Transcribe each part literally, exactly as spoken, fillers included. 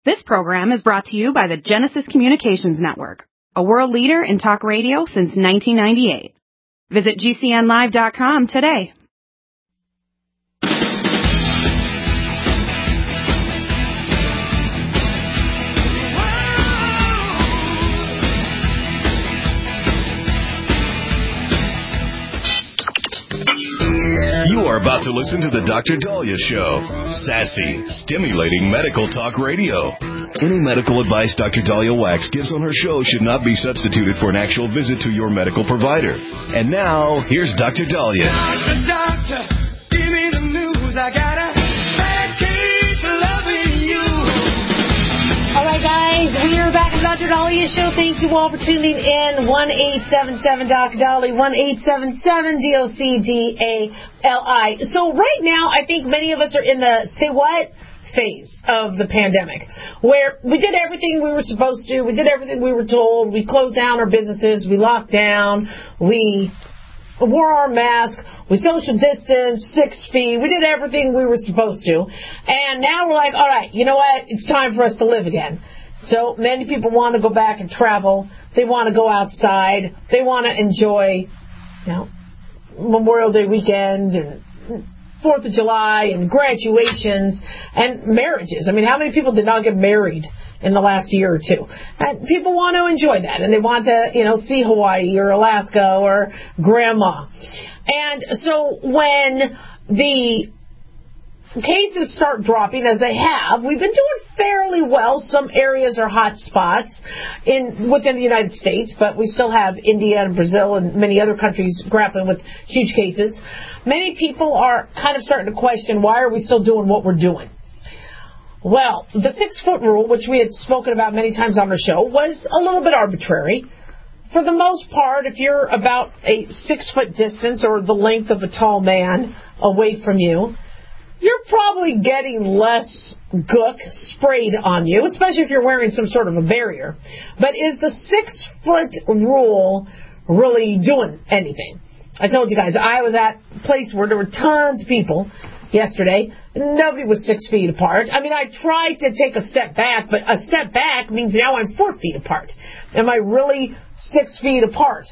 This program is brought to you by the Genesis Communications Network, a world leader in talk radio since nineteen ninety-eight. Visit G C N live dot com today. You are about to listen to the Doctor Dahlia Show. Sassy, stimulating medical talk radio. Any medical advice Doctor Dahlia Wax gives on her show should not be substituted for an actual visit to your medical provider. And now, here's Doctor Dahlia. Doctor, doctor, give me the news. I got a bad case of loving you. All right, guys, we are back at the Doctor Dahlia Show. Thank you all for tuning in. one eight seven seven D O C D A L I, one eight seven seven D O C D A L I. So right now, I think many of us are in the say what phase of the pandemic, where we did everything we were supposed to. We did everything we were told. We closed down our businesses. We locked down. We wore our mask. We social distanced, six feet. We did everything we were supposed to. And now we're like, all right, you know what? It's time for us to live again. So many people want to go back and travel. They want to go outside. They want to enjoy, you know, Memorial Day weekend and Fourth of July and graduations and marriages. I mean, how many people did not get married in the last year or two? And people want to enjoy that, and they want to, you know, see Hawaii or Alaska or Grandma. And so when the cases start dropping, as they have, we've been doing fairly well. Some areas are hot spots in within the United States, but we still have India and Brazil and many other countries grappling with huge cases. Many people are kind of starting to question, why are we still doing what we're doing? Well, the six-foot rule, which we had spoken about many times on the show, was a little bit arbitrary. For the most part, if you're about a six-foot distance or the length of a tall man away from you, you're probably getting less gook sprayed on you, especially if you're wearing some sort of a barrier. But is the six-foot rule really doing anything? I told you guys, I was at a place where there were tons of people yesterday. Nobody was six feet apart. I mean, I tried to take a step back, but a step back means now I'm four feet apart. Am I really six feet apart?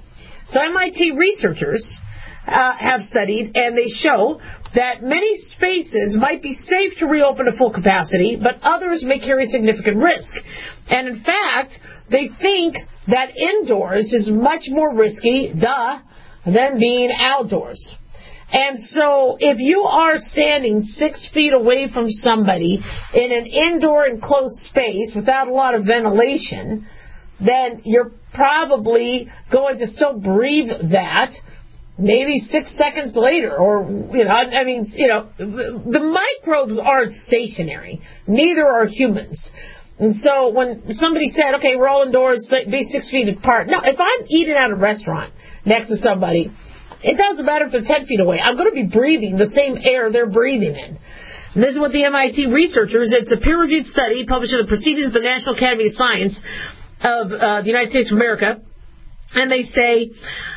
So M I T researchers uh, have studied, and they show that many spaces might be safe to reopen to full capacity, but others may carry significant risk. And in fact, they think that indoors is much more risky, duh, than being outdoors. And so if you are standing six feet away from somebody in an indoor enclosed space without a lot of ventilation, then you're probably going to still breathe that maybe six seconds later, or, you know, I mean, you know, the, the microbes aren't stationary. Neither are humans. And so when somebody said, okay, we're all indoors, be six feet apart. No, if I'm eating at a restaurant next to somebody, it doesn't matter if they're ten feet away. I'm going to be breathing the same air they're breathing in. And this is what the M I T researchers, it's a peer-reviewed study published in the Proceedings of the National Academy of Science of uh, the United States of America. And they say,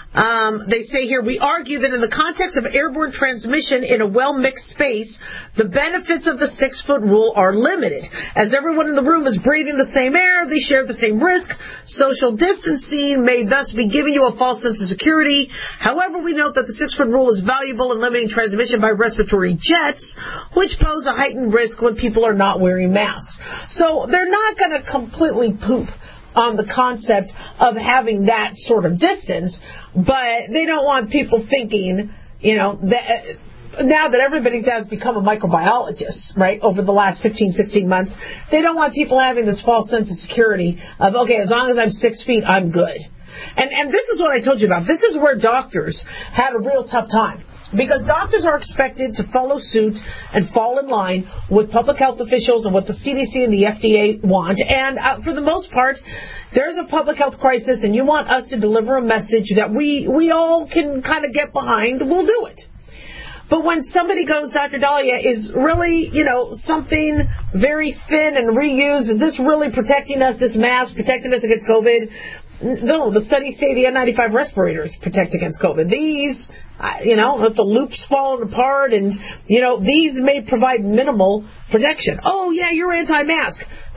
Um, they say here, we argue that in the context of airborne transmission in a well-mixed space, the benefits of the six-foot rule are limited. As everyone in the room is breathing the same air, they share the same risk. Social distancing may thus be giving you a false sense of security. However, we note that the six-foot rule is valuable in limiting transmission by respiratory jets, which pose a heightened risk when people are not wearing masks. So they're not going to completely poop on the concept of having that sort of distance, but they don't want people thinking, you know, that now that everybody has become a microbiologist, right, over the last fifteen, sixteen months, they don't want people having this false sense of security of, okay, as long as I'm six feet, I'm good. And and this is what I told you about. This is where doctors had a real tough time, because doctors are expected to follow suit and fall in line with public health officials and what the C D C and the F D A want. And uh, for the most part, there's a public health crisis, and you want us to deliver a message that we, we all can kind of get behind, we'll do it. But when somebody goes, Doctor Dahlia, is really, you know, something very thin and reused, is this really protecting us, this mask protecting us against COVID? No, the studies say the N ninety-five respirators protect against COVID. These, you know, if the loop's falling apart, and, you know, these may provide minimal protection. Oh, yeah, you're anti-mask.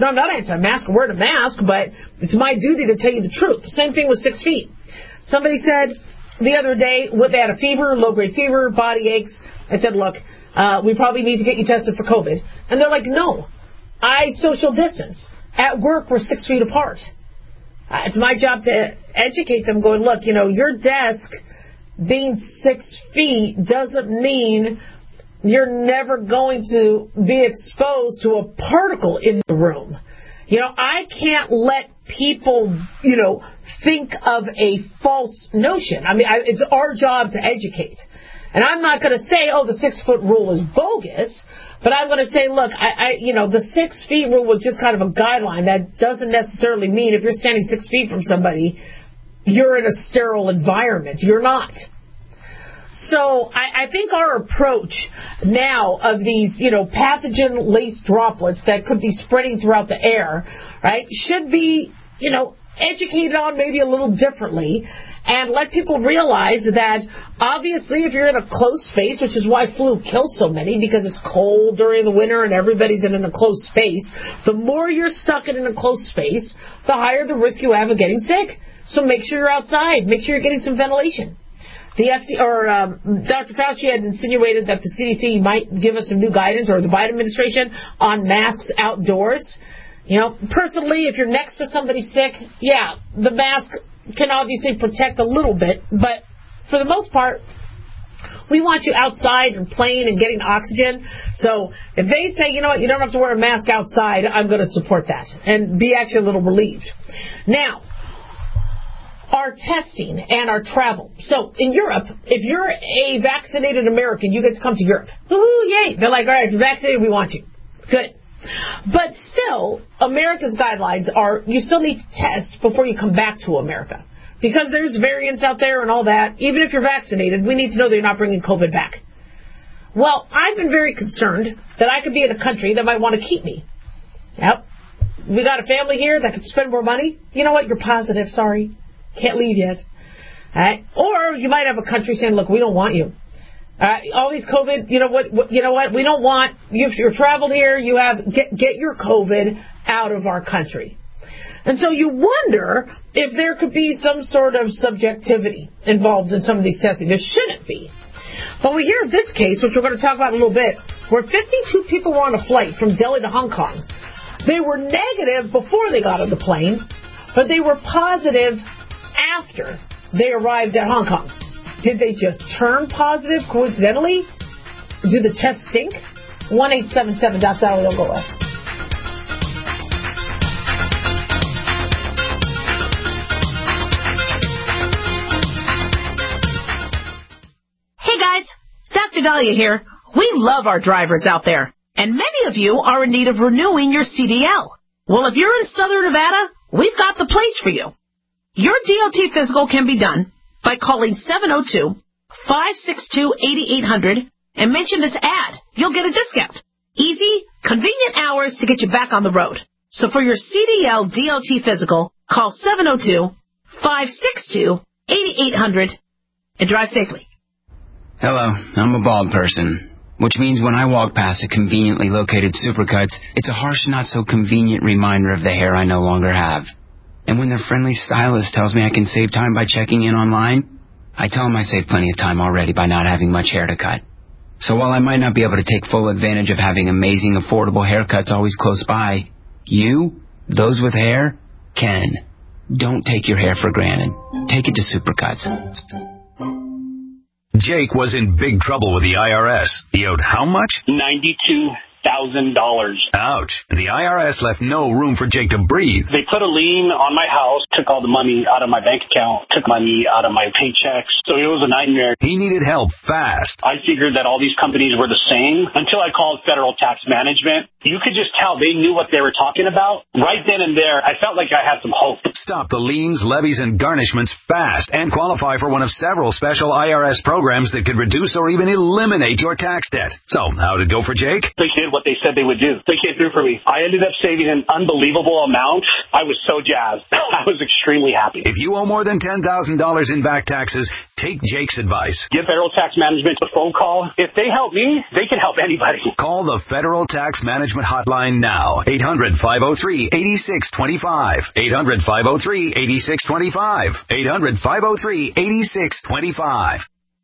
No, I'm not anti-mask. I wear a mask, but it's my duty to tell you the truth. Same thing with six feet. Somebody said the other day, they had a fever, low-grade fever, body aches. I said, look, uh, we probably need to get you tested for COVID. And they're like, no, I social distance. At work, we're six feet apart. Uh, it's my job to educate them, going, look, you know, your desk being six feet doesn't mean you're never going to be exposed to a particle in the room. You know, I can't let people, you know, think of a false notion. I mean, I, it's our job to educate. And I'm not going to say, oh, the six-foot rule is bogus, but I'm going to say, look, I, I, you know, the six-feet rule was just kind of a guideline. That doesn't necessarily mean if you're standing six feet from somebody, you're in a sterile environment. You're not. So I, I think our approach now of these, you know, pathogen-laced droplets that could be spreading throughout the air, right, should be, you know, educated on maybe a little differently, and let people realize that obviously if you're in a closed space, which is why flu kills so many, because it's cold during the winter and everybody's in an enclosed space, the more you're stuck in an enclosed space, the higher the risk you have of getting sick. So make sure you're outside. Make sure you're getting some ventilation. The F D A, or um, Doctor Fauci had insinuated that the C D C might give us some new guidance, or the Biden administration, on masks outdoors. You know, personally, if you're next to somebody sick, yeah, the mask can obviously protect a little bit, but for the most part, we want you outside and playing and getting oxygen. So if they say, you know what, you don't have to wear a mask outside, I'm going to support that and be actually a little relieved. Now, our testing and our travel. So in Europe, if you're a vaccinated American, you get to come to Europe. Woohoo, yay. They're like, all right, if you're vaccinated, we want you. Good. But still, America's guidelines are you still need to test before you come back to America. Because there's variants out there and all that. Even if you're vaccinated, we need to know that you're not bringing COVID back. Well, I've been very concerned that I could be in a country that might want to keep me. Yep. We got a family here that could spend more money. You know what? You're positive. Sorry. Can't leave yet. All right? Or you might have a country saying, look, we don't want you. All right? All these COVID, you know what, what? You know what? We don't want you. If you're traveled here, you have get, get your COVID out of our country. And so you wonder if there could be some sort of subjectivity involved in some of these testing. There shouldn't be. But we hear of this case, which we're going to talk about in a little bit, where fifty-two people were on a flight from Delhi to Hong Kong. They were negative before they got on the plane, but they were positive after they arrived at Hong Kong. Did they just turn positive coincidentally? Do the tests stink? one eight seven seven dot Sally Ogola. Hey guys, Doctor Dahlia here. We love our drivers out there, and many of you are in need of renewing your C D L. Well, if you're in Southern Nevada, we've got the place for you. Your D O T physical can be done by calling seven oh two, five six two, eight eight hundred and mention this ad. You'll get a discount. Easy, convenient hours to get you back on the road. So for your C D L D O T physical, call seven oh two, five six two, eight eight hundred and drive safely. Hello, I'm a bald person, which means when I walk past a conveniently located Supercuts, it's a harsh, not-so-convenient reminder of the hair I no longer have. And when their friendly stylist tells me I can save time by checking in online, I tell them I saved plenty of time already by not having much hair to cut. So while I might not be able to take full advantage of having amazing, affordable haircuts always close by, you, those with hair, can. Don't take your hair for granted. Take it to Supercuts. Jake was in big trouble with the I R S. He owed how much? ninety-two thousand dollars. Ouch. The I R S left no room for Jake to breathe. They put a lien on my house, took all the money out of my bank account, took money out of my paychecks. So it was a nightmare. He needed help fast. I figured that all these companies were the same until I called Federal Tax Management. You could just tell they knew what they were talking about. Right then and there, I felt like I had some hope. Stop the liens, levies, and garnishments fast and qualify for one of several special I R S programs that could reduce or even eliminate your tax debt. So, how did it go for Jake? They did what they said they would do. They came through for me. I ended up saving an unbelievable amount. I was so jazzed. I was extremely happy. If you owe more than ten thousand dollars in back taxes, Take Jake's advice. Give Federal Tax Management a phone call. If they help me, they can help anybody. Call the Federal Tax Management Hotline now. eight hundred, five oh three, eight six two five. eight hundred, five oh three, eight six two five. eight hundred, five oh three, eight six two five.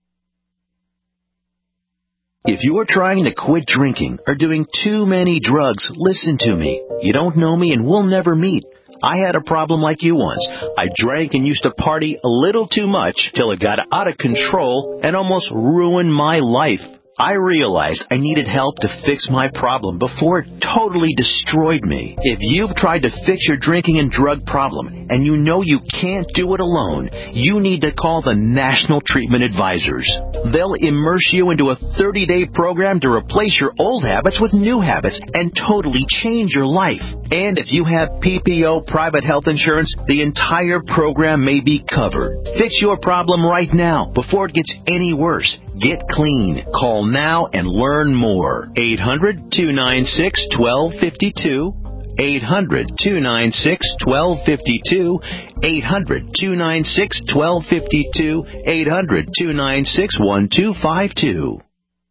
If you are trying to quit drinking or doing too many drugs, listen to me. You don't know me and we'll never meet. I had a problem like you once. I drank and used to party a little too much till it got out of control and almost ruined my life. I realized I needed help to fix my problem before it totally destroyed me. If you've tried to fix your drinking and drug problem and you know you can't do it alone, you need to call the National Treatment Advisors. They'll immerse you into a thirty-day program to replace your old habits with new habits and totally change your life. And if you have P P O private health insurance, the entire program may be covered. Fix your problem right now before it gets any worse. Get clean. Call now and learn more. eight hundred, two nine six, one two five two. eight hundred, two nine six, one two five two. eight hundred, two nine six, one two five two. eight hundred, two nine six, one two five two.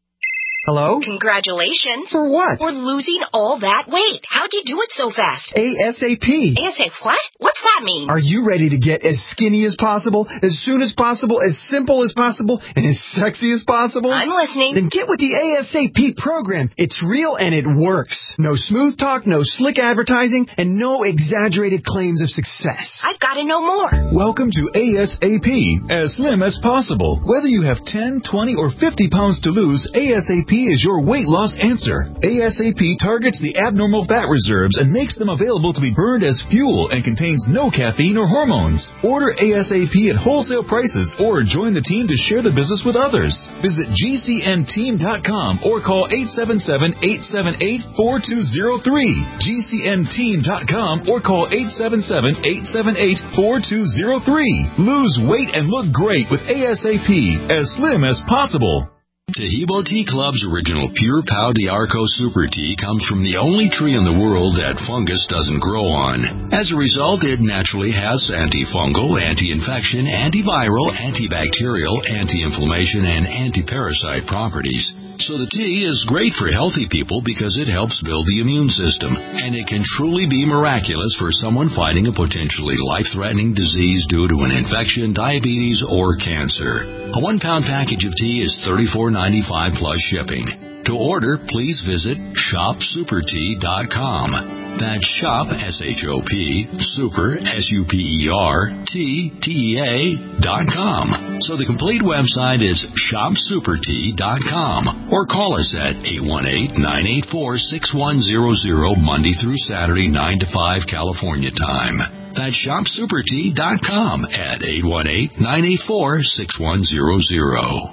Hello? Congratulations. For what? For losing all that weight. How'd you do it so fast? ASAP. ASAP what? What's that mean? Are you ready to get as skinny as possible, as soon as possible, as simple as possible, and as sexy as possible? I'm listening. Then get with the ASAP program. It's real and it works. No smooth talk, no slick advertising, and no exaggerated claims of success. I've got to know more. Welcome to ASAP, as slim as possible. Whether you have ten, twenty, or fifty pounds to lose, ASAP is your weight loss answer. ASAP targets the abnormal fat reserves and makes them available to be burned as fuel and contains no caffeine or hormones. Order ASAP at wholesale prices or join the team to share the business with others. Visit G C N team dot com or call eight seven seven, eight seven eight, four two zero three. G C N team dot com or call eight seven seven, eight seven eight, four two zero three. Lose weight and look great with ASAP, as slim as possible. Tahibo Tea Club's original Pure Pau d'Arco Super Tea comes from the only tree in the world that fungus doesn't grow on. As a result, it naturally has antifungal, anti-infection, antiviral, antibacterial, anti-inflammation, and anti-parasite properties. So the tea is great for healthy people because it helps build the immune system, and it can truly be miraculous for someone fighting a potentially life-threatening disease due to an infection, diabetes, or cancer. A one-pound package of tea is thirty-four ninety-five plus shipping. To order, please visit shop super tea dot com. That's shop, S H O P, super, S U P E R, T, T E A, dot com. So the complete website is shop super tea dot com. Or call us at eight one eight, nine eight four, six one zero zero, Monday through Saturday, nine to five California time. That's shop super tea dot com at eight one eight, nine eight four, six one zero zero.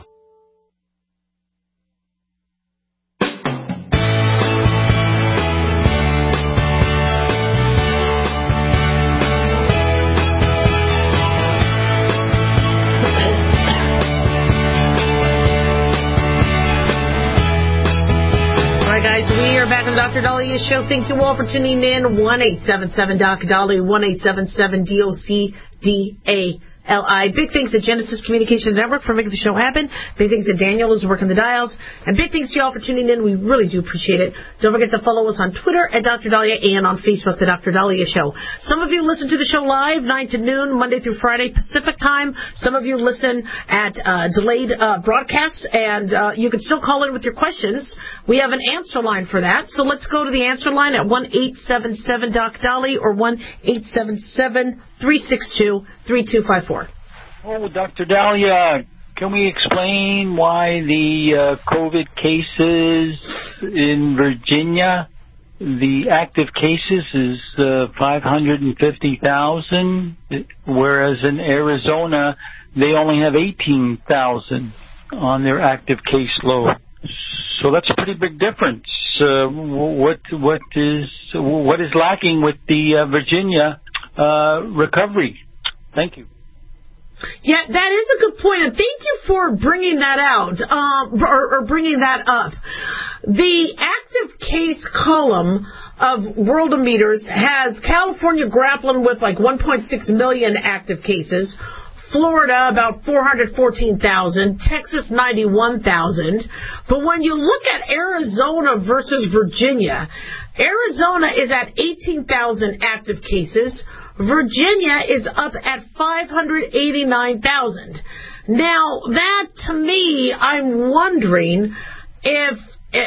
Doctor Dahlia Show. Thank you all for tuning in. one eight seven seven Doctor Dahlia, one eight seven seven D O C D A L I. Big thanks to Genesis Communications Network for making the show happen. Big thanks to Daniel who's working the dials. And big thanks to you all for tuning in. We really do appreciate it. Don't forget to follow us on Twitter at Doctor Dahlia and on Facebook, The Doctor Dahlia Show. Some of you listen to the show live, nine to noon, Monday through Friday, Pacific time. Some of you listen at uh, delayed uh, broadcasts, and uh, you can still call in with your questions. We have an answer line for that. So let's go to the answer line at one eight seven seven Doc Dahlia or one eight seven seven, three six two, three two five four. Oh, Doctor Dahlia, can we explain why the uh, COVID cases in Virginia, the active cases is uh, five hundred fifty thousand, whereas in Arizona, they only have eighteen thousand on their active caseload. So that's a pretty big difference. Uh, what what is what is lacking with the uh, Virginia uh, recovery? Thank you. Yeah, that is a good point, and thank you for bringing that out, um, or, or bringing that up. The active case column of Worldometers has California grappling with like one point six million active cases, Florida, about four hundred fourteen thousand. Texas, ninety-one thousand. But when you look at Arizona versus Virginia, Arizona is at eighteen thousand active cases. Virginia is up at five hundred eighty-nine thousand. Now, that, to me, I'm wondering if,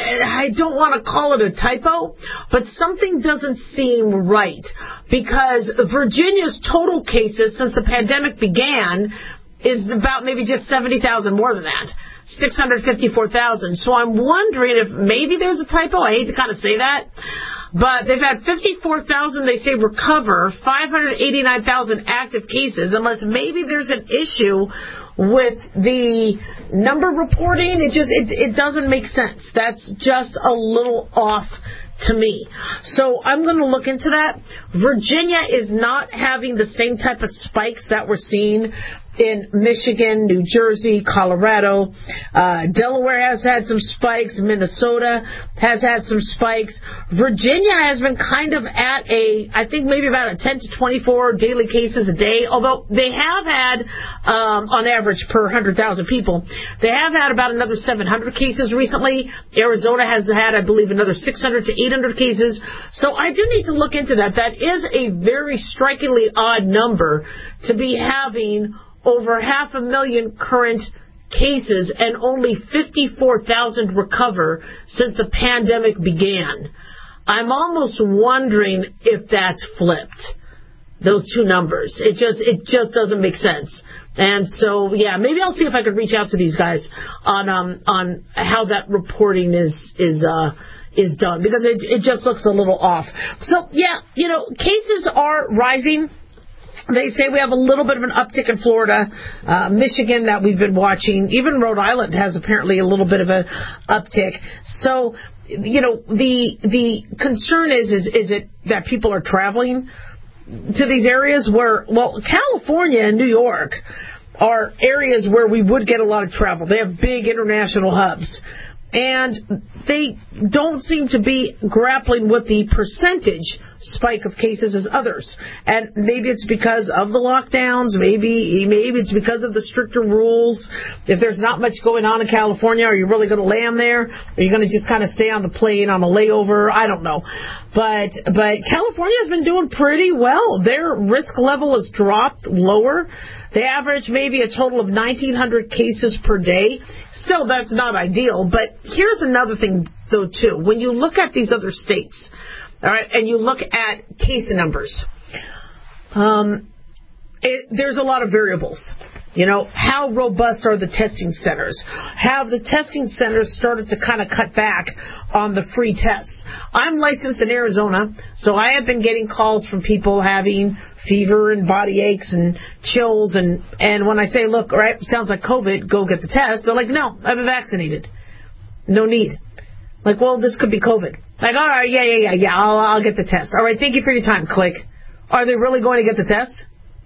I don't want to call it a typo, but something doesn't seem right, because Virginia's total cases since the pandemic began is about maybe just seventy thousand more than that, six hundred fifty-four thousand. So I'm wondering if maybe there's a typo. I hate to kind of say that. But they've had fifty-four thousand, they say, recover, five hundred eighty-nine thousand active cases, unless maybe there's an issue with the number reporting. It just, it, it doesn't make sense. That's just a little off to me. So I'm going to look into that. Virginia is not having the same type of spikes that we're seeing in Michigan, New Jersey, Colorado. Uh, Delaware has had some spikes. Minnesota has had some spikes. Virginia has been kind of at a, I think maybe about a ten to twenty-four daily cases a day, although they have had, um, on average per one hundred thousand people, they have had about another seven hundred cases recently. Arizona has had, I believe, another six hundred to eight hundred cases. So I do need to look into that. That is a very strikingly odd number to be having over half a million current cases and only fifty-four thousand recover since the pandemic began. I'm almost wondering if that's flipped, those two numbers. It just it just doesn't make sense. And so, yeah, maybe I'll see if I could reach out to these guys on um on how that reporting is is uh is done, because it it just looks a little off. So, yeah, you know, cases are rising. They say we have a little bit of an uptick in Florida, uh, Michigan that we've been watching. Even Rhode Island has apparently a little bit of an uptick. So, you know, the the concern is, is, is it that people are traveling to these areas where, well, California and New York are areas where we would get a lot of travel. They have big international hubs. And they don't seem to be grappling with the percentage spike of cases as others. And maybe it's because of the lockdowns. Maybe maybe it's because of the stricter rules. If there's not much going on in California, are you really going to land there? Are you going to just kind of stay on the plane on a layover? I don't know. But but California's been doing pretty well. Their risk level has dropped lower. They average maybe a total of nineteen hundred cases per day. Still, that's not ideal. But here's another thing, though, too. When you look at these other states, all right, and you look at case numbers, um, it, there's a lot of variables. You know, how robust are the testing centers? Have the testing centers started to kind of cut back on the free tests? I'm licensed in Arizona, so I have been getting calls from people having fever and body aches and chills. And, and when I say, look, all right, sounds like COVID, go get the test, they're like, no, I've been vaccinated. No need. Like, well, this could be COVID. Like, all right, yeah, yeah, yeah, yeah, I'll, I'll get the test. All right, thank you for your time. Click. Are they really going to get the test?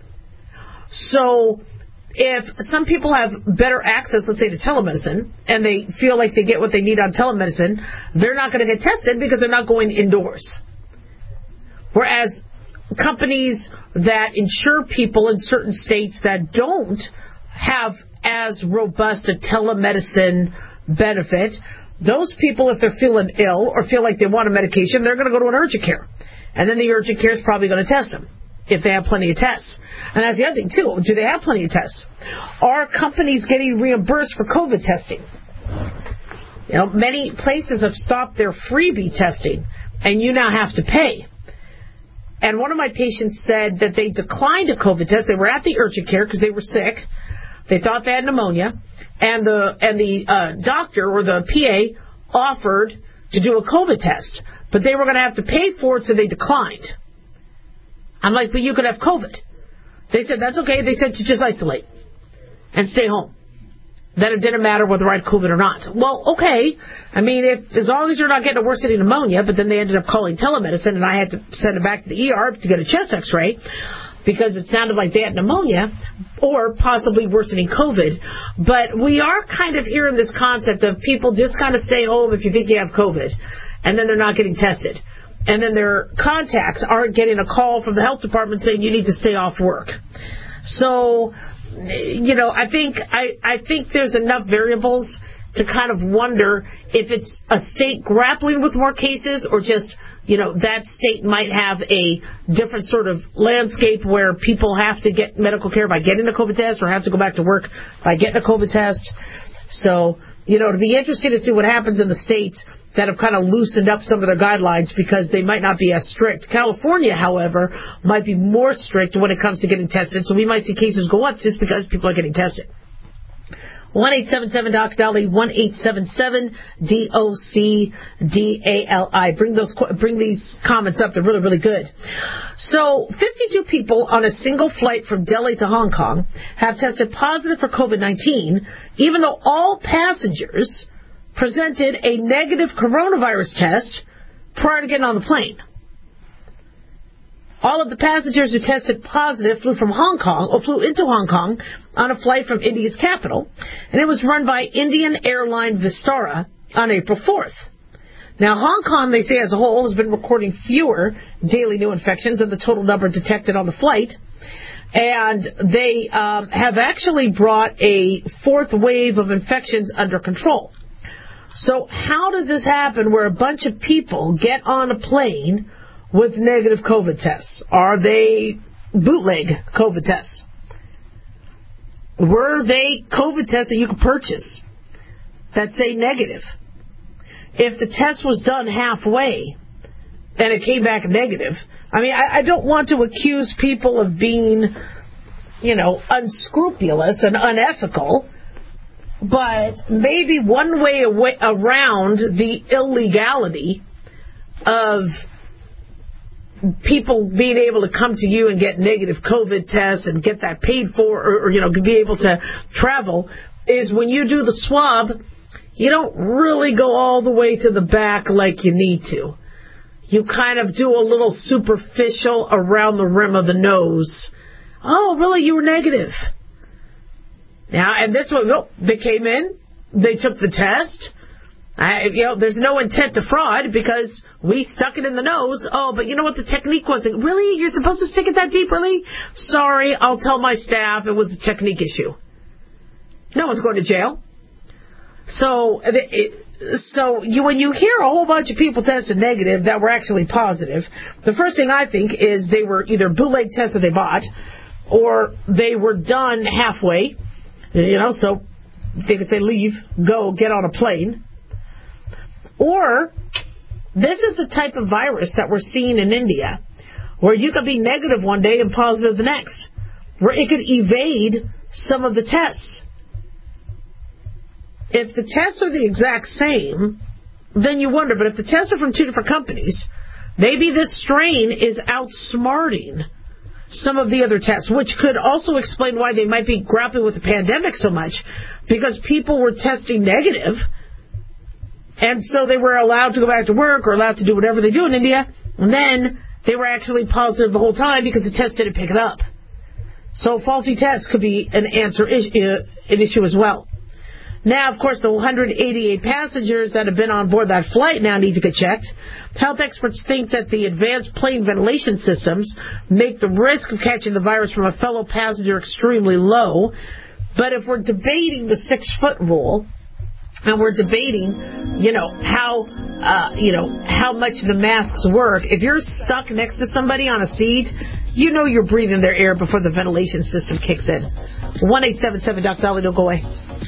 So if some people have better access, let's say, to telemedicine, and they feel like they get what they need on telemedicine, they're not going to get tested because they're not going indoors. Whereas companies that insure people in certain states that don't have as robust a telemedicine benefit, those people, if they're feeling ill or feel like they want a medication, they're going to go to an urgent care. And then the urgent care is probably going to test them if they have plenty of tests. And that's the other thing, too. Do they have plenty of tests? Are companies getting reimbursed for COVID testing? You know, many places have stopped their freebie testing, and you now have to pay. And one of my patients said that they declined a COVID test. They were at the urgent care because they were sick. They thought they had pneumonia. And the and the uh, doctor or the P A offered to do a COVID test. But they were going to have to pay for it, so they declined. I'm like, but you could have COVID. They said, that's okay. They said to just isolate and stay home. Then it didn't matter whether I had COVID or not. Well, okay. I mean, if as long as you're not getting a worsening pneumonia, but then they ended up calling telemedicine, and I had to send them back to the E R to get a chest x-ray because it sounded like they had pneumonia or possibly worsening COVID. But we are kind of hearing this concept of people just kind of stay home if you think you have COVID, and then they're not getting tested. And then their contacts aren't getting a call from the health department saying you need to stay off work. So, you know, I think I, I think there's enough variables to kind of wonder if it's a state grappling with more cases or just, you know, that state might have a different sort of landscape where people have to get medical care by getting a COVID test or have to go back to work by getting a COVID test. So, you know, it'll be interesting to see what happens in the states that have kind of loosened up some of their guidelines because they might not be as strict. California, however, might be more strict when it comes to getting tested, so we might see cases go up just because people are getting tested. one eight seven seven D O C D A L I, one eight seven seven D O C D A L I. Bring those, bring these comments up. They're really, really good. So, fifty-two people on a single flight from Delhi to Hong Kong have tested positive for COVID nineteen, even though all passengers presented a negative coronavirus test prior to getting on the plane. All of the passengers who tested positive flew from Hong Kong, or flew into Hong Kong on a flight from India's capital, and it was run by Indian airline Vistara on April fourth. Now, Hong Kong, they say as a whole, has been recording fewer daily new infections than the total number detected on the flight, and they um, have actually brought a fourth wave of infections under control. So how does this happen where a bunch of people get on a plane with negative COVID tests? Are they bootleg COVID tests? Were they COVID tests that you could purchase that say negative? If the test was done halfway and it came back negative, I mean, I, I don't want to accuse people of being, you know, unscrupulous and unethical, but maybe one way away around the illegality of people being able to come to you and get negative COVID tests and get that paid for, or, or you know, be able to travel, is when you do the swab, you don't really go all the way to the back like you need to. You kind of do a little superficial around the rim of the nose. Oh, really? You were negative. Now, and this one, oh, they came in, they took the test. I, you know, there's no intent to fraud because we stuck it in the nose. Oh, but you know what the technique was? Really? You're supposed to stick it that deep? Really? Sorry, I'll tell my staff it was a technique issue. No one's going to jail. So, it, so you, when you hear a whole bunch of people tested negative that were actually positive, the first thing I think is they were either bootleg tests that they bought, or they were done halfway. You know, so they could say, leave, go, get on a plane. Or this is the type of virus that we're seeing in India, where you could be negative one day and positive the next, where it could evade some of the tests. If the tests are the exact same, then you wonder, but if the tests are from two different companies, maybe this strain is outsmarting some of the other tests, which could also explain why they might be grappling with the pandemic so much, because people were testing negative, and so they were allowed to go back to work or allowed to do whatever they do in India, and then they were actually positive the whole time because the test didn't pick it up. So faulty tests could be an answer, an issue as well. Now, of course, the one hundred eighty-eight passengers that have been on board that flight now need to get checked. Health experts think that the advanced plane ventilation systems make the risk of catching the virus from a fellow passenger extremely low. But if we're debating the six-foot rule, and we're debating, you know, how, uh, you know, how much the masks work, if you're stuck next to somebody on a seat, you know you're breathing their air before the ventilation system kicks in. one eight seven seven D O C Dolly, don't go away.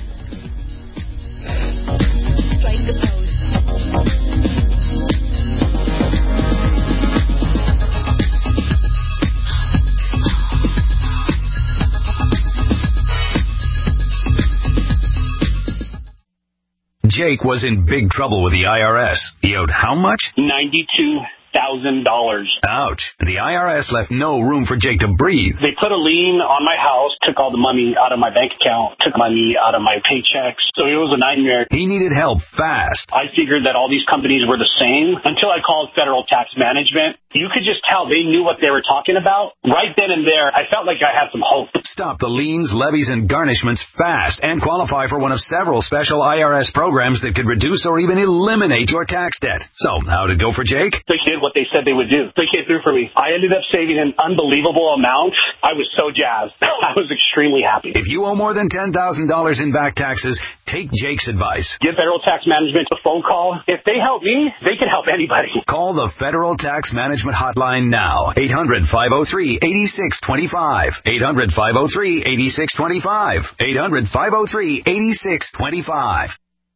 Jake was in big trouble with the I R S. He owed how much? ninety-two thousand dollars. Ouch. The I R S left no room for Jake to breathe. They put a lien on my house, took all the money out of my bank account, took money out of my paychecks. So it was a nightmare. He needed help fast. I figured that all these companies were the same until I called Federal Tax Management. You could just tell they knew what they were talking about. Right then and there, I felt like I had some hope. Stop the liens, levies, and garnishments fast and qualify for one of several special I R S programs that could reduce or even eliminate your tax debt. So, how'd it go for Jake? The kid what they said they would do. They came through for me. I ended up saving an unbelievable amount. I was so jazzed. I was extremely happy. If you owe more than ten thousand dollars in back taxes, take Jake's advice. Give Federal Tax Management a phone call. If they help me, they can help anybody. Call the Federal Tax Management Hotline now. eight hundred, five oh three, eight six two five. eight hundred, five oh three, eight six two five. eight hundred, five oh three, eight six two five.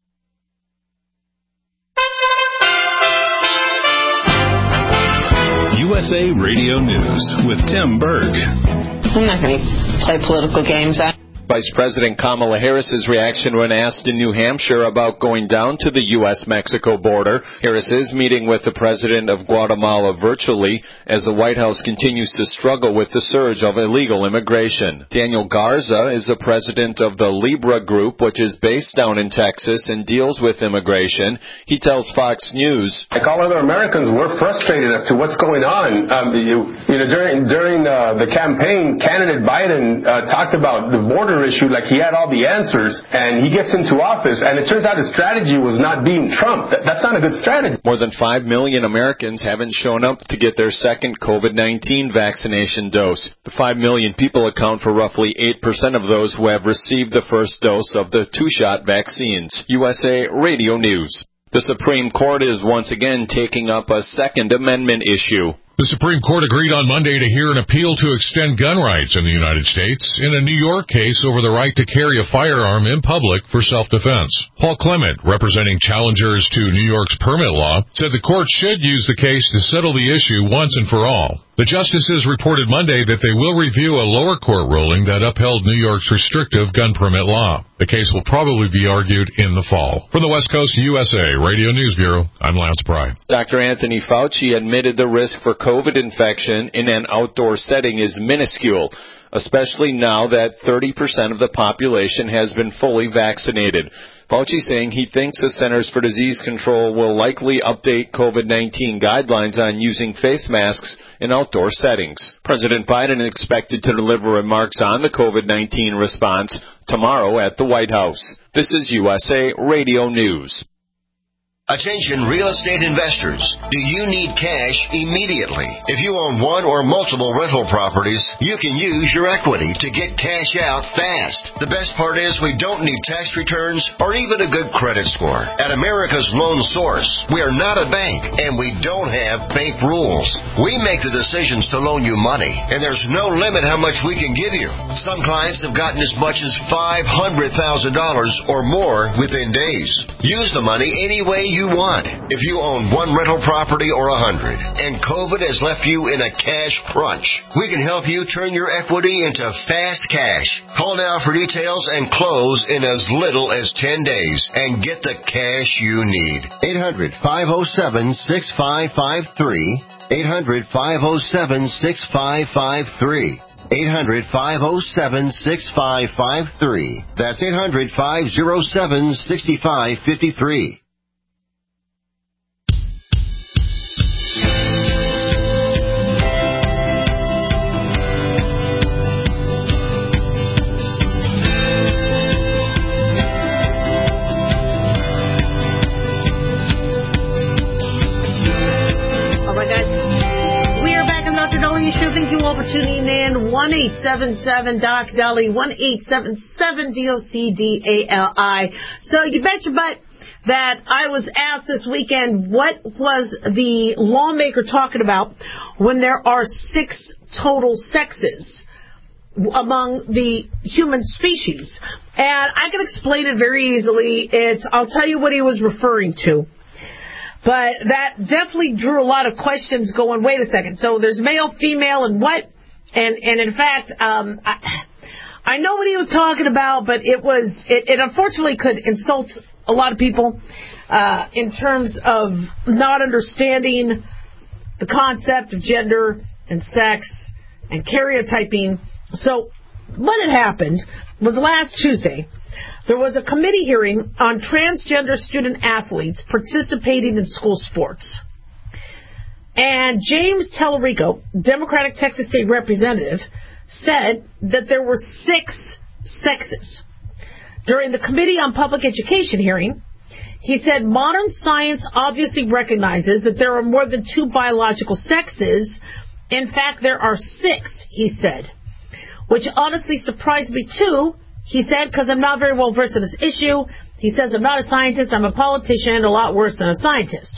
U S A Radio News with Tim Berg. I'm not going to play political games. I- Vice President Kamala Harris's reaction when asked in New Hampshire about going down to the U S Mexico border. Harris is meeting with the president of Guatemala virtually as the White House continues to struggle with the surge of illegal immigration. Daniel Garza is the president of the Libra Group, which is based down in Texas and deals with immigration. He tells Fox News, like all other Americans, we're frustrated as to what's going on. Um, you, you know, during during uh, the campaign, candidate Biden uh, talked about the border issue like he had all the answers, and he gets into office, and it turns out his strategy was not being Trump. That, that's not a good strategy. More than five million Americans haven't shown up to get their second COVID nineteen vaccination dose. The five million people account for roughly eight percent of those who have received the first dose of the two-shot vaccines. U S A Radio News. The Supreme Court is once again taking up a Second Amendment issue. The Supreme Court agreed on Monday to hear an appeal to extend gun rights in the United States in a New York case over the right to carry a firearm in public for self-defense. Paul Clement, representing challengers to New York's permit law, said the court should use the case to settle the issue once and for all. The justices reported Monday that they will review a lower court ruling that upheld New York's restrictive gun permit law. The case will probably be argued in the fall. From the West Coast U S A Radio News Bureau, I'm Lance Pry. Doctor Anthony Fauci admitted the risk for COVID infection in an outdoor setting is minuscule, especially now that thirty percent of the population has been fully vaccinated. Fauci saying he thinks the Centers for Disease Control will likely update COVID nineteen guidelines on using face masks in outdoor settings. President Biden is expected to deliver remarks on the COVID nineteen response tomorrow at the White House. This is U S A Radio News. Attention real estate investors. Do you need cash immediately? If you own one or multiple rental properties, you can use your equity to get cash out fast. The best part is we don't need tax returns or even a good credit score. At America's Loan Source, we are not a bank and we don't have bank rules. We make the decisions to loan you money, and there's no limit how much we can give you. Some clients have gotten as much as five hundred thousand dollars or more within days. Use the money any way you you want. If you own one rental property or a hundred, and COVID has left you in a cash crunch, we can help you turn your equity into fast cash. Call now for details and close in as little as ten days and get the cash you need. eight hundred, five oh seven, six five five three. eight hundred, five oh seven, six five five three. eight hundred, five oh seven, six five five three. That's eight hundred, five oh seven, six five five three. Thank you all for tuning in. one eight seven seven Doc Dolly, one eight seven seven D O C D A L I. So you bet your butt that I was asked this weekend, what was the lawmaker talking about when there are six total sexes among the human species? And I can explain it very easily. It's, I'll tell you what he was referring to. But that definitely drew a lot of questions going, wait a second, so there's male, female, and what? And and in fact, um, I, I know what he was talking about, but it was, it, it unfortunately could insult a lot of people uh, in terms of not understanding the concept of gender and sex and karyotyping. So what had happened was last Tuesday, there was a committee hearing on transgender student athletes participating in school sports. And James Tellerico, Democratic Texas State Representative, said that there were six sexes. During the Committee on Public Education hearing, He said modern science obviously recognizes that there are more than two biological sexes. In fact, there are six, he said, which honestly surprised me too, he said, because I'm not very well versed in this issue. He says, I'm not a scientist, I'm a politician, a lot worse than a scientist.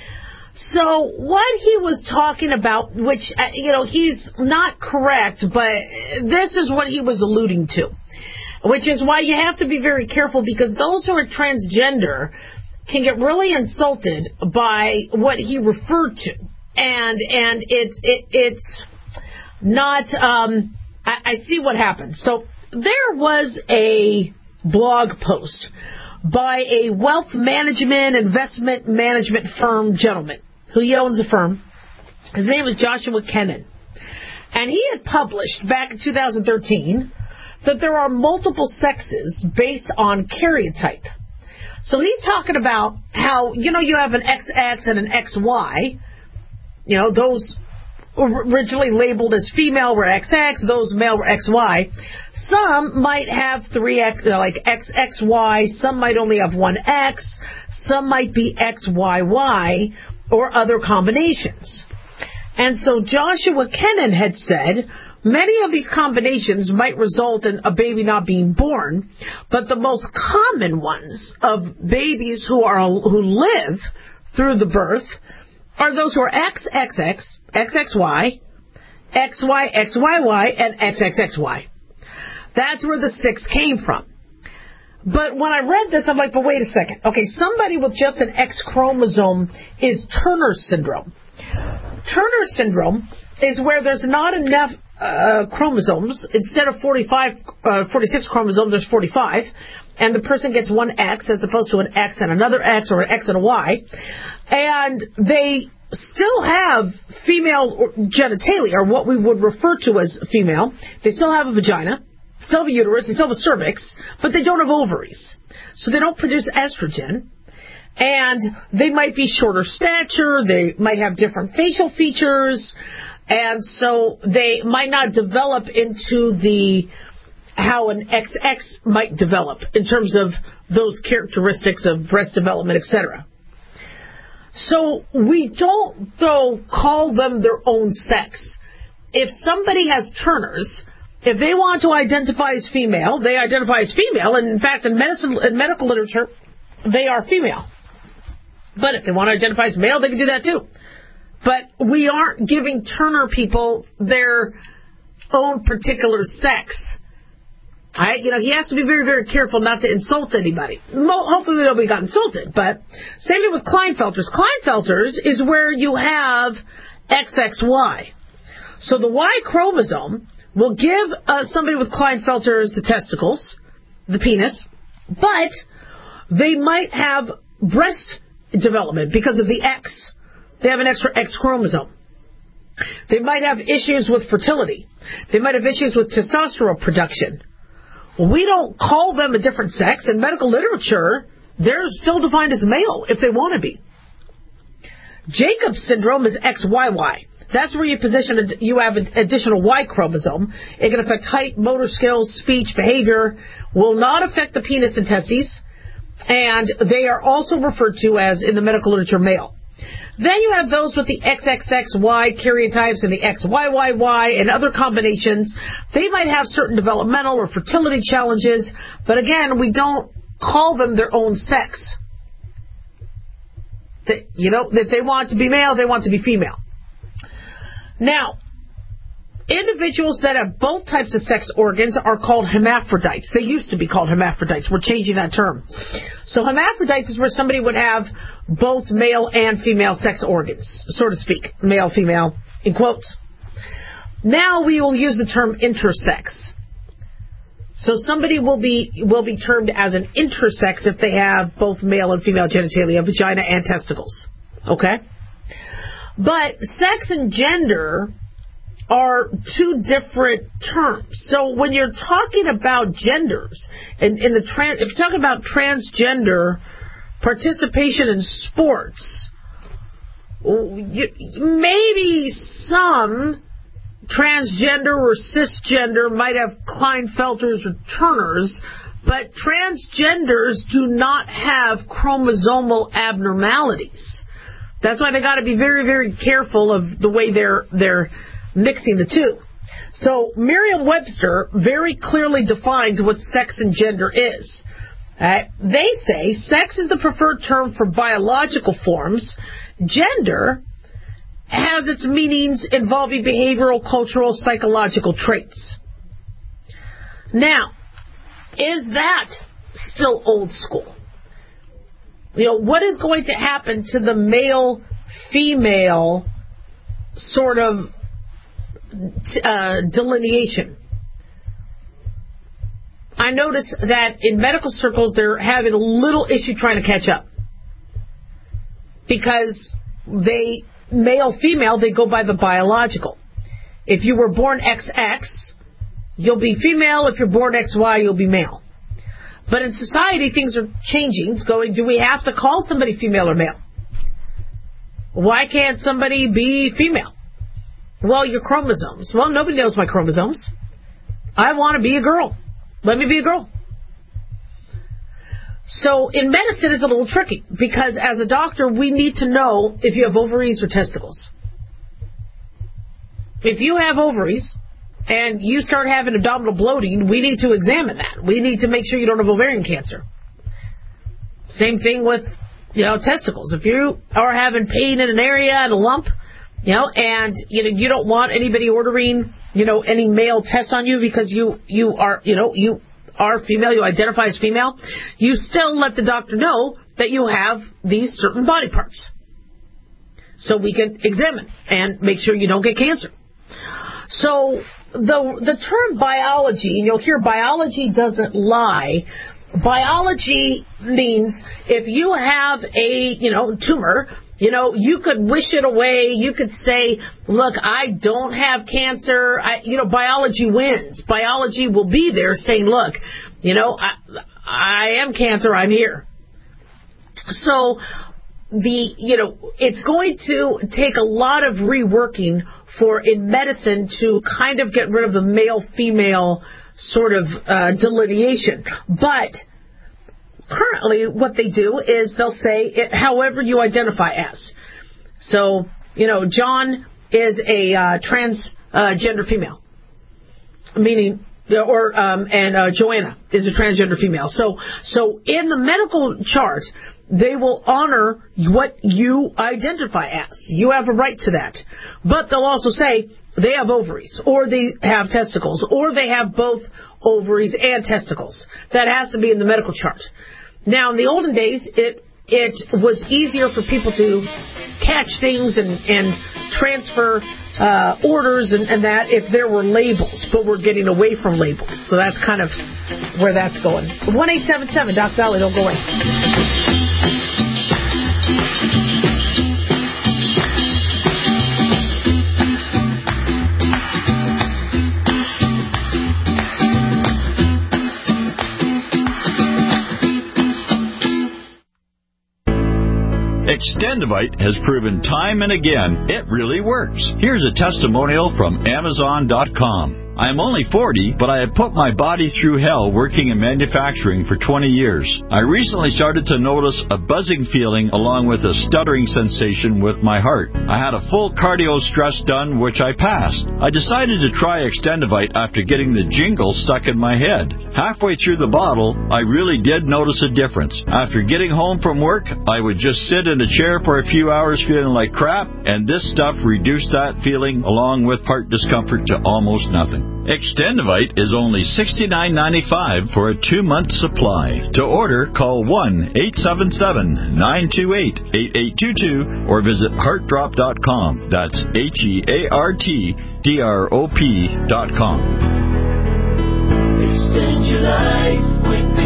So what he was talking about, which, you know, he's not correct, but this is what he was alluding to, which is why you have to be very careful, because those who are transgender can get really insulted by what he referred to. And and it's it, it's not, um, I, I see what happened. So there was a blog post by a wealth management, investment management firm gentleman who he owns a firm. His name is Joshua Kennan. And he had published back in two thousand thirteen that there are multiple sexes based on karyotype. So he's talking about how, you know, you have an X X and an X Y. You know, those originally labeled as female were X X, those male were X Y. Some might have three X, like X X Y. Some might only have one X. Some might be X Y Y or other combinations. And so Joshua Kennan had said many of these combinations might result in a baby not being born, but the most common ones of babies who are who live through the birth are those who are X X X, X X Y, X Y X Y Y, and X X X Y. That's where the six came from. But when I read this, I'm like, but wait a second. Okay, somebody with just an X chromosome is Turner syndrome. Turner syndrome is where there's not enough uh, chromosomes. Instead of forty-five, uh, forty-six chromosomes, there's forty-five. And the person gets one X as opposed to an X and another X or an X and a Y. And they still have female genitalia, or what we would refer to as female. They still have a vagina, still have a uterus, they still have a cervix, but they don't have ovaries. So they don't produce estrogen. And they might be shorter stature, they might have different facial features, and so they might not develop into the how an X X might develop in terms of those characteristics of breast development, et cetera. So we don't, though, call them their own sex. If somebody has Turners, if they want to identify as female, they identify as female, and in fact, in medicine, in medical literature, they are female. But if they want to identify as male, they can do that too. But we aren't giving Turner people their own particular sex. I, you know, he has to be very, very careful not to insult anybody. Hopefully nobody got insulted. But same thing with Klinefelters. Klinefelters is where you have X X Y. So the Y chromosome will give uh, somebody with Klinefelters the testicles, the penis, but they might have breast development because of the X. They have an extra X chromosome. They might have issues with fertility. They might have issues with testosterone production. We don't call them a different sex. In medical literature, they're still defined as male if they want to be. Jacobs syndrome is X Y Y. That's where you position a, you have an additional Y chromosome. It can affect height, motor skills, speech, behavior. Will not affect the penis and testes. And they are also referred to as, in the medical literature, male. Then you have those with the X X X Y karyotypes and the X Y Y Y and other combinations. They might have certain developmental or fertility challenges, but again, we don't call them their own sex. They, you know, if they want to be male, they want to be female. Now, individuals that have both types of sex organs are called hermaphrodites. They used to be called hermaphrodites. We're changing that term. So hermaphrodites is where somebody would have both male and female sex organs, so to speak. Male, female, in quotes. Now we will use the term intersex. So somebody will be will be termed as an intersex if they have both male and female genitalia, vagina and testicles. Okay? But sex and gender are two different terms. So when you're talking about genders, and in the trans, if you're talking about transgender participation in sports, you, maybe some transgender or cisgender might have Klinefelters or Turners, But transgenders do not have chromosomal abnormalities. That's why they got to be very, very careful of the way they're they're mixing the two. So Merriam-Webster very clearly defines what sex and gender is. Uh, they say sex is the preferred term for biological forms. Gender has its meanings involving behavioral, cultural, psychological traits. Now, is that still old school? You know, what is going to happen to the male-female sort of uh, delineation? I notice that in medical circles, they're having a little issue trying to catch up. Because they, male-female, they go by the biological. If you were born X X, you'll be female. If you're born X Y, you'll be male. But in society, things are changing. It's going, do we have to call somebody female or male? Why can't somebody be female? Well, your chromosomes. Well, nobody knows my chromosomes. I want to be a girl. Let me be a girl. So in medicine, it's a little tricky because as a doctor, we need to know if you have ovaries or testicles. If you have ovaries and you start having abdominal bloating, we need to examine that. We need to make sure you don't have ovarian cancer. Same thing with, you know, testicles. If you are having pain in an area and a lump, you know, and you know you don't want anybody ordering, you know, any male tests on you because you you are, you know, you are female, you identify as female, you still let the doctor know that you have these certain body parts, so we can examine and make sure you don't get cancer. So the the term biology, and you'll hear biology doesn't lie. Biology means if you have a, you know, tumor, you know, you could wish it away. You could say, look, I don't have cancer. I, you know, biology wins. Biology will be there saying, look, you know, I, I am cancer. I'm here. So the, you know, it's going to take a lot of reworking for in medicine to kind of get rid of the male-female sort of uh, delineation. But currently what they do is they'll say it, however you identify as. So, you know, John is a uh, transgender uh, female, meaning, or um, and uh, Joanna is a transgender female. So, so in the medical chart, they will honor what you identify as. You have a right to that. But they'll also say they have ovaries, or they have testicles, or they have both ovaries and testicles. That has to be in the medical chart. Now, in the olden days, it it was easier for people to catch things and, and transfer uh, orders and, and that if there were labels, but we're getting away from labels. So that's kind of where that's going. one eight seven seven, Doc Valley, don't go away. Extendivite has proven time and again it really works. Here's a testimonial from Amazon dot com. I'm only forty, but I have put my body through hell working in manufacturing for twenty years. I recently started to notice a buzzing feeling along with a stuttering sensation with my heart. I had a full cardio stress done, which I passed. I decided to try Extendivite after getting the jingle stuck in my head. Halfway through the bottle, I really did notice a difference. After getting home from work, I would just sit in a chair for a few hours feeling like crap, and this stuff reduced that feeling along with heart discomfort to almost nothing. Extendivite is only sixty-nine ninety-five for a two-month supply. To order, call one eight seven seven, nine two eight, eight eight two two or visit heart drop dot com. That's H E A R T D R O P dot com. Extend your life with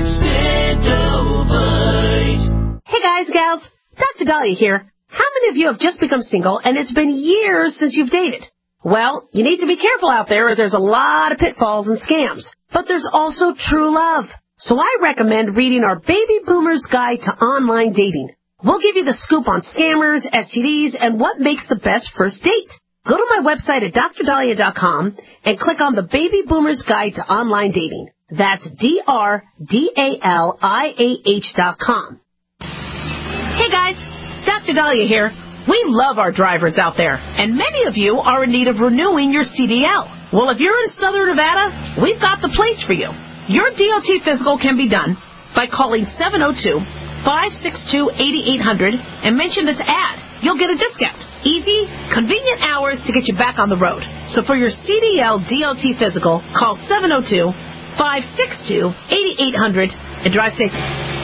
Extendivite. Hey guys, gals, Doctor Dahlia here. How many of you have just become single and it's been years since you've dated? Well, you need to be careful out there as there's a lot of pitfalls and scams. But there's also true love. So I recommend reading our Baby Boomer's Guide to Online Dating. We'll give you the scoop on scammers, S T Ds, and what makes the best first date. Go to my website at Dr Dahlia dot com and click on the Baby Boomer's Guide to Online Dating. That's D R D A L I A H dot com. Hey guys, Doctor Dahlia here. We love our drivers out there, and many of you are in need of renewing your C D L. Well, if you're in Southern Nevada, we've got the place for you. Your D O T physical can be done by calling seven oh two, five six two, eight eight hundred and mention this ad. You'll get a discount. Easy, convenient hours to get you back on the road. So for your C D L D O T physical, call seven oh two, five six two, eight eight hundred and drive safe.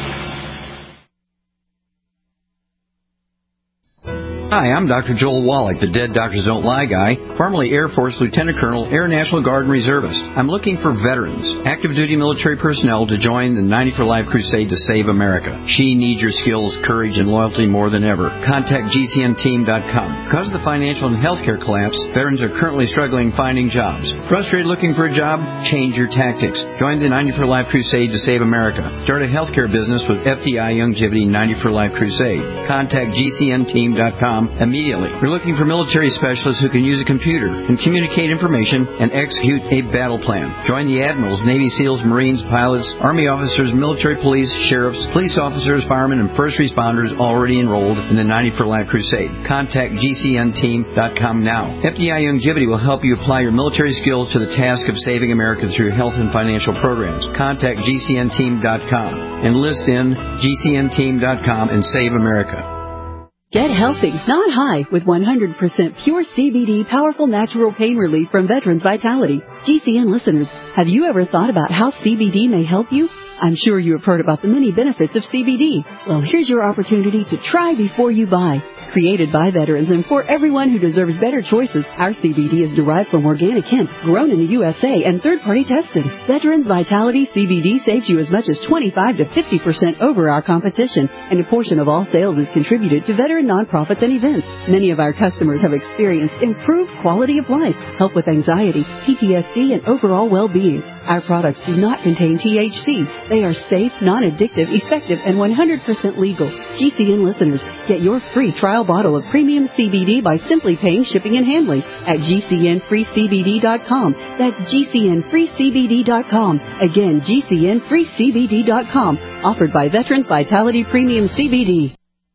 Hi, I'm Doctor Joel Wallach, the Dead Doctors Don't Lie guy, formerly Air Force Lieutenant Colonel, Air National Guard and Reservist. I'm looking for veterans, active duty military personnel to join the ninety for Life crusade to save America. She needs your skills, courage, and loyalty more than ever. Contact G C N team dot com. Because of the financial and healthcare collapse, veterans are currently struggling finding jobs. Frustrated looking for a job? Change your tactics. Join the ninety for Life crusade to save America. Start a healthcare business with F D I Youngevity ninety for Life crusade. Contact G C N team dot com immediately. We're looking for military specialists who can use a computer and communicate information and execute a battle plan. Join the admirals, Navy SEALs, Marines, pilots, Army officers, military police, sheriffs, police officers, firemen, and first responders already enrolled in the ninety for Life crusade. Contact G C N team dot com now. F D I Youngevity will help you apply your military skills to the task of saving America through health and financial programs. Contact G C N team dot com. Enlist in G C N team dot com and save America. Get healthy, not high, with one hundred percent pure C B D powerful natural pain relief from Veterans Vitality. G C N listeners, have you ever thought about how C B D may help you? I'm sure you have heard about the many benefits of C B D. Well, here's your opportunity to try before you buy. Created by veterans and for everyone who deserves better choices, our C B D is derived from organic hemp, grown in the U S A, and third-party tested. Veterans Vitality C B D saves you as much as twenty-five to fifty percent over our competition, and a portion of all sales is contributed to veteran nonprofits and events. Many of our customers have experienced improved quality of life, help with anxiety, P T S D, and overall well-being. Our products do not contain T H C. They are safe, non-addictive, effective, and one hundred percent legal. G C N listeners, get your free trial bottle of premium C B D by simply paying shipping and handling at G C N free C B D dot com. That's G C N free C B D dot com. Again, G C N free C B D dot com. Offered by Veterans Vitality Premium C B D.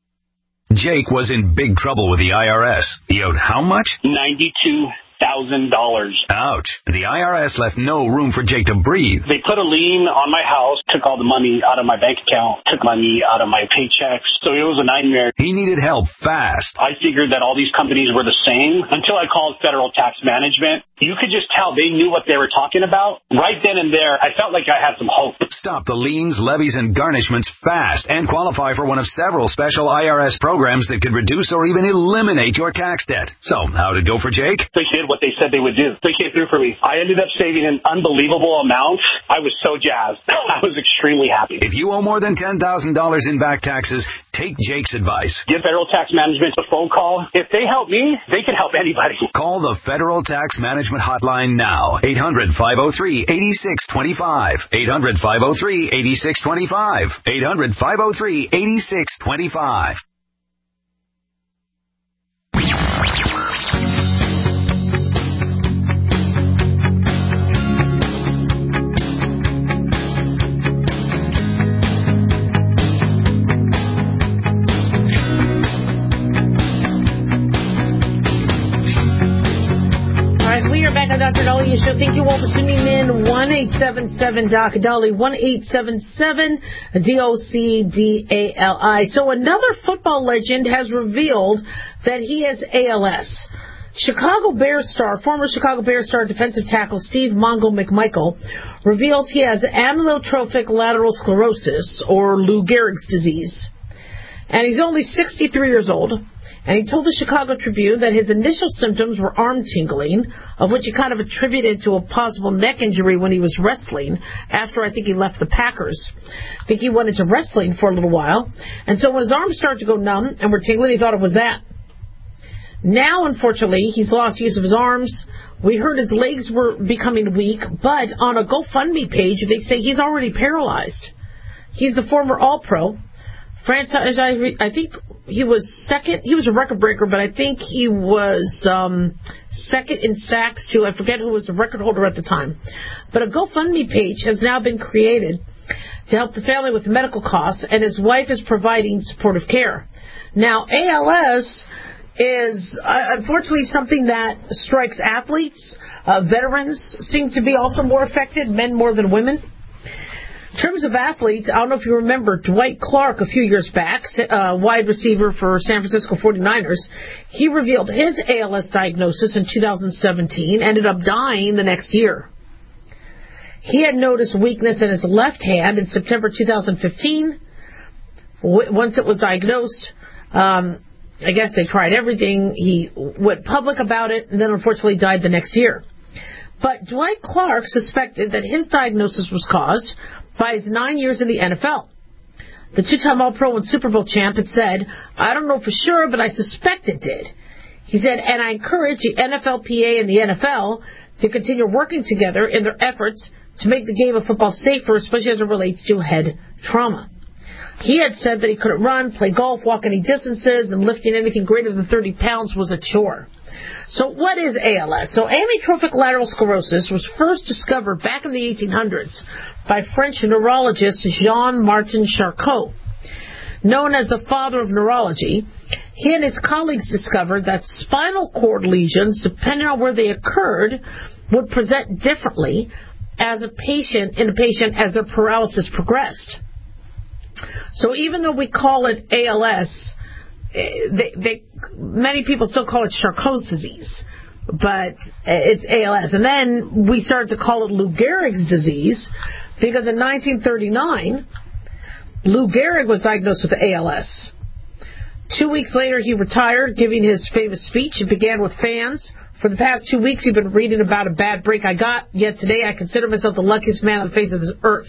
Jake was in big trouble with the I R S. He owed how much? ninety-two thousand dollars. Ouch. The I R S left no room for Jake to breathe. They put a lien on my house, took all the money out of my bank account, took money out of my paychecks. So it was a nightmare. He needed help fast. I figured that all these companies were the same until I called Federal Tax Management. You could just tell they knew what they were talking about. Right then and there, I felt like I had some hope. Stop the liens, levies, and garnishments fast and qualify for one of several special I R S programs that could reduce or even eliminate your tax debt. So, how'd it go for Jake? They did what they said they would do. They came through for me. I ended up saving an unbelievable amount. I was so jazzed. I was extremely happy. If you owe more than ten thousand dollars in back taxes, take Jake's advice. Give Federal Tax Management a phone call. If they help me, they can help anybody. Call the Federal Tax Management Hotline now. eight hundred, five oh three, eight six two five. eight hundred, five oh three, eight six two five. eight hundred, five oh three, eight six two five. Back on Doctor Dahlia Show. Thank you all for tuning in. one eight seven seven D O C D A L I. one eight seven seven D O C D A L I. So another football legend has revealed that he has A L S. Chicago Bears star, former Chicago Bears star defensive tackle Steve Mongo McMichael reveals he has amyotrophic lateral sclerosis, or Lou Gehrig's disease. And he's only sixty-three years old. And he told the Chicago Tribune that his initial symptoms were arm tingling, of which he kind of attributed to a possible neck injury when he was wrestling, after I think he left the Packers. I think he went into wrestling for a little while. And so when his arms started to go numb and were tingling, he thought it was that. Now, unfortunately, he's lost use of his arms. We heard his legs were becoming weak, but on a GoFundMe page, they say he's already paralyzed. He's the former All-Pro. Franchise, I think he was second. He was a record breaker, but I think he was um, second in sacks to, I forget who was the record holder at the time. But a GoFundMe page has now been created to help the family with medical costs, and his wife is providing supportive care. Now, A L S is uh, unfortunately something that strikes athletes. Uh, veterans seem to be also more affected, men more than women. In terms of athletes, I don't know if you remember Dwight Clark a few years back, uh, wide receiver for San Francisco forty-niners. He revealed his A L S diagnosis in two thousand seventeen, ended up dying the next year. He had noticed weakness in his left hand in September two thousand fifteen. W- once it was diagnosed, um, I guess they tried everything. He went public about it and then unfortunately died the next year. But Dwight Clark suspected that his diagnosis was caused by his nine years in the N F L. The two-time All-Pro and Super Bowl champ had said, I don't know for sure, but I suspect it did. He said, and I encourage the N F L P A and the N F L to continue working together in their efforts to make the game of football safer, especially as it relates to head trauma. He had said that he couldn't run, play golf, walk any distances, and lifting anything greater than thirty pounds was a chore. So what is A L S? So amyotrophic lateral sclerosis was first discovered back in the eighteen hundreds by French neurologist Jean-Martin Charcot. Known as the father of neurology, he and his colleagues discovered that spinal cord lesions, depending on where they occurred, would present differently as a patient in a patient as their paralysis progressed. So even though we call it A L S, they, they, many people still call it Charcot's disease, but it's A L S. And then we started to call it Lou Gehrig's disease because in nineteen thirty-nine, Lou Gehrig was diagnosed with A L S. Two weeks later, he retired, giving his famous speech. It began with fans. For the past two weeks, you've been reading about a bad break I got, yet today I consider myself the luckiest man on the face of this earth.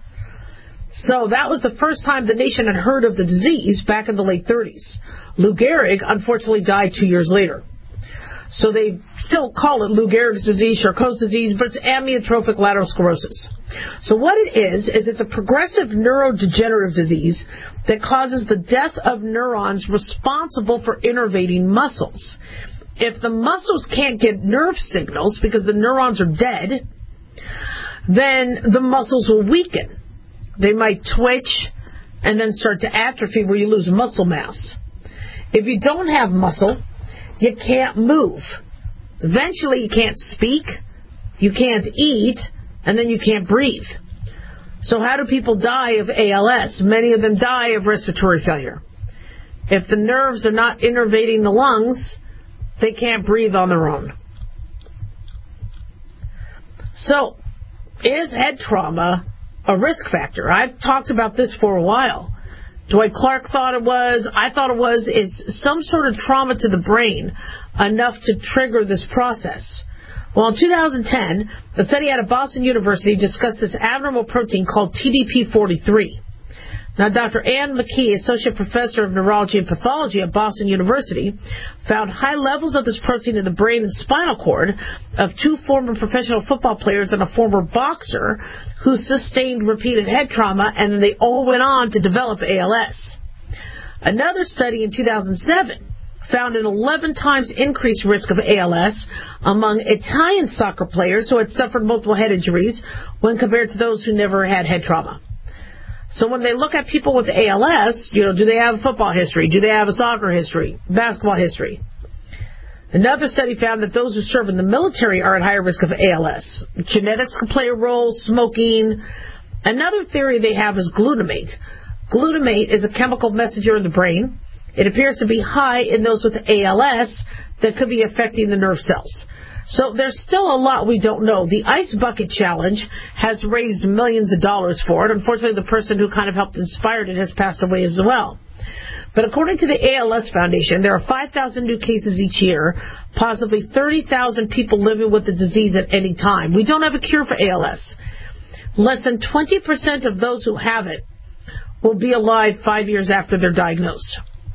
So that was the first time the nation had heard of the disease back in the late thirties. Lou Gehrig, unfortunately, died two years later. So they still call it Lou Gehrig's disease, Charcot's disease, but it's amyotrophic lateral sclerosis. So what it is, is it's a progressive neurodegenerative disease that causes the death of neurons responsible for innervating muscles. If the muscles can't get nerve signals because the neurons are dead, then the muscles will weaken. They might twitch and then start to atrophy where you lose muscle mass. If you don't have muscle, you can't move. Eventually you can't speak, you can't eat, and then you can't breathe. So how do people die of A L S? Many of them die of respiratory failure. If the nerves are not innervating the lungs, they can't breathe on their own. So, is head trauma a risk factor? I've talked about this for a while. Dwight Clark thought it was. I thought it was. Is some sort of trauma to the brain enough to trigger this process? Well, in two thousand ten, a study out of Boston University discussed this abnormal protein called T D P forty-three. Now, Doctor Ann McKee, Associate Professor of Neurology and Pathology at Boston University, found high levels of this protein in the brain and spinal cord of two former professional football players and a former boxer who sustained repeated head trauma, and then they all went on to develop A L S. Another study in two thousand seven found an eleven times increased risk of A L S among Italian soccer players who had suffered multiple head injuries when compared to those who never had head trauma. So when they look at people with A L S, you know, do they have a football history? Do they have a soccer history? Basketball history? Another study found that those who serve in the military are at higher risk of A L S. Genetics can play a role, smoking. Another theory they have is glutamate. Glutamate is a chemical messenger in the brain. It appears to be high in those with A L S that could be affecting the nerve cells. So there's still a lot we don't know. The Ice Bucket Challenge has raised millions of dollars for it. Unfortunately, the person who kind of helped inspire it has passed away as well. But according to the A L S Foundation, there are five thousand new cases each year, possibly thirty thousand people living with the disease at any time. We don't have a cure for A L S. Less than twenty percent of those who have it will be alive five years after they're diagnosed.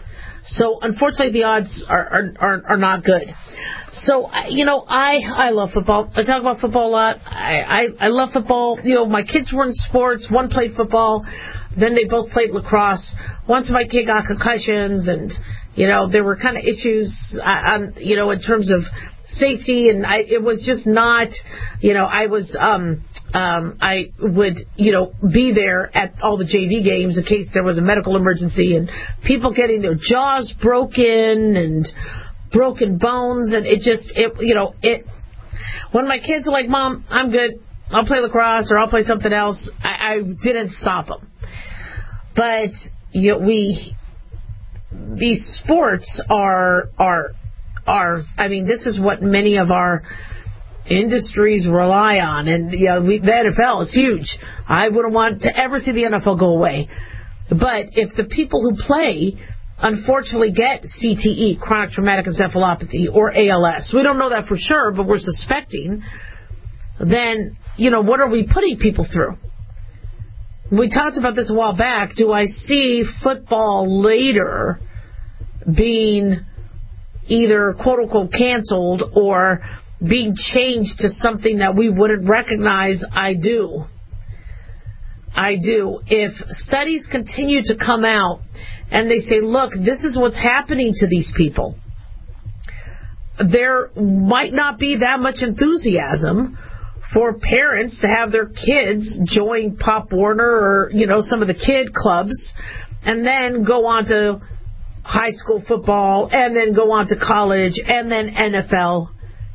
So unfortunately, the odds are are, are, are not good. So, you know, I I love football. I talk about football a lot. I, I, I love football. You know, my kids were in sports. One played football. Then they both played lacrosse. Once my kid got concussions, and, you know, there were kind of issues, on, you know, in terms of safety, and I, it was just not, you know, I was, um, um, I would, you know, be there at all the J V games in case there was a medical emergency, and people getting their jaws broken and broken bones, and it just, it, you know, it, when my kids are like, Mom, I'm good, I'll play lacrosse or I'll play something else, I, I didn't stop them. But, you know, we, these sports are, are, are, I mean, this is what many of our industries rely on, and, you know, we, the N F L, it's huge. I wouldn't want to ever see the N F L go away. But if the people who play unfortunately get C T E, chronic traumatic encephalopathy, or A L S, we don't know that for sure, but we're suspecting, then, you know, what are we putting people through? We talked about this a while back. Do I see football later being either quote-unquote canceled or being changed to something that we wouldn't recognize? I do. I do. If studies continue to come out and they say, look, this is what's happening to these people, there might not be that much enthusiasm for parents to have their kids join Pop Warner or, you know, some of the kid clubs and then go on to high school football and then go on to college and then N F L.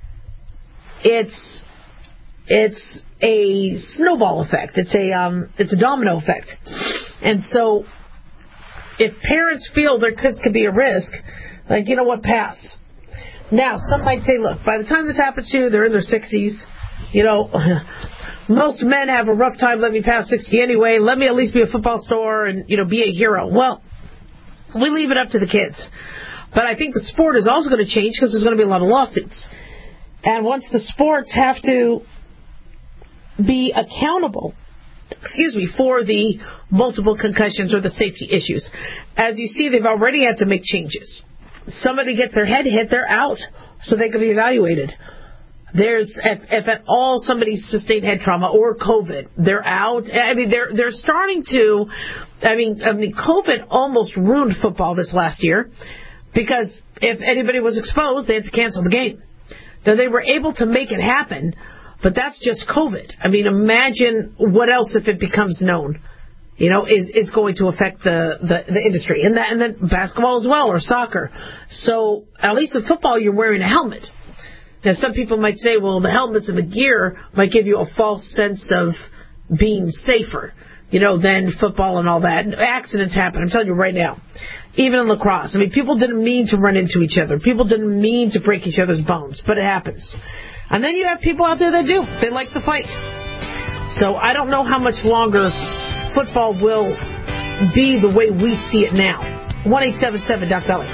It's it's a snowball effect. It's a um it's a domino effect. And so if parents feel their kids could be a risk, like, you know what, pass. Now, some might say, look, by the time this happens to you, they're in their sixties. You know, most men have a rough time letting me pass sixty anyway. Let me at least be a football star and, you know, be a hero. Well, we leave it up to the kids. But I think the sport is also going to change because there's going to be a lot of lawsuits. And once the sports have to be accountable, excuse me, for the multiple concussions or the safety issues, as you see, they've already had to make changes. Somebody gets their head hit, they're out, so they can be evaluated. There's, if, if at all somebody sustained head trauma or COVID, they're out. I mean, they're they're starting to. I mean, I mean, COVID almost ruined football this last year because if anybody was exposed, they had to cancel the game. Now they were able to make it happen, but that's just COVID. I mean, imagine what else if it becomes known. You know, is is going to affect the, the, the industry, and that and then basketball as well, or soccer. So at least in football, you're wearing a helmet. Now, some people might say, well, the helmets and the gear might give you a false sense of being safer, you know, than football and all that. Accidents happen, I'm telling you right now. Even in lacrosse. I mean, people didn't mean to run into each other. People didn't mean to break each other's bones, but it happens. And then you have people out there that do. They like the fight. So I don't know how much longer football will be the way we see it now. one eight seven seven Doc Dolly.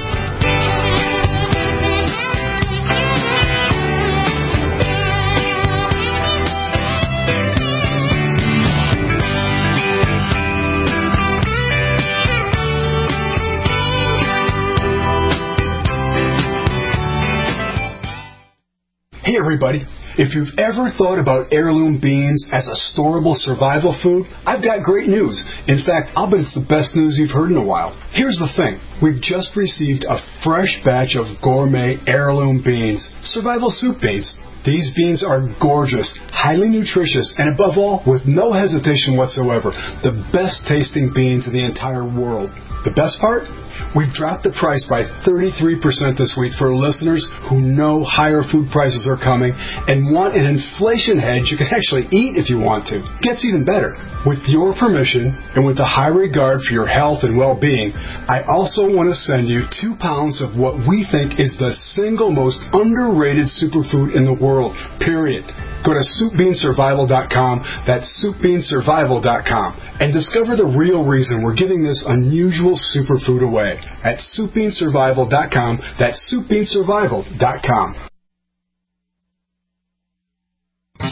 Hey everybody, if you've ever thought about heirloom beans as a storable survival food, I've got great news. In fact, I'll bet it's the best news you've heard in a while. Here's the thing. We've just received a fresh batch of gourmet heirloom beans, survival soup beans. These beans are gorgeous, highly nutritious, and above all, with no hesitation whatsoever, the best tasting beans in the entire world. The best part? We've dropped the price by thirty-three percent this week for listeners who know higher food prices are coming and want an inflation hedge you can actually eat if you want to. Gets even better. With your permission and with a high regard for your health and well-being, I also want to send you two pounds of what we think is the single most underrated superfood in the world, period. Go to soup bean survival dot com, that's soup bean survival dot com, and discover the real reason we're giving this unusual superfood away at soup bean survival dot com, that's soup bean survival dot com.